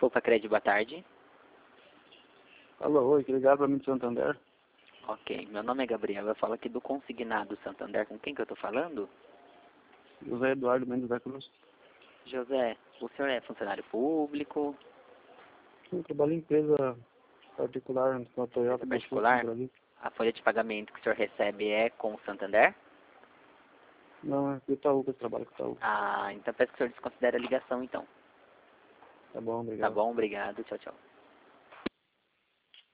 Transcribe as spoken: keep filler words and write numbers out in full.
Poupa Crédito, boa tarde. Alô, oi, que ligaram pra mim de Santander? Ok, meu nome é Gabriel, eu falo aqui do Consignado Santander. Com quem que eu tô falando? José Eduardo Mendes da Cruz. José, o senhor é funcionário público? Eu trabalho em empresa particular, com a Toyota, Empresa particular? Brasil. A folha de pagamento que o senhor recebe é com o Santander? Não, é com o Itaú, que eu trabalho com o Itaú. Ah, então peço que o senhor desconsidere a ligação então. Tá bom, Tá obrigado. bom, obrigado, tchau, tchau.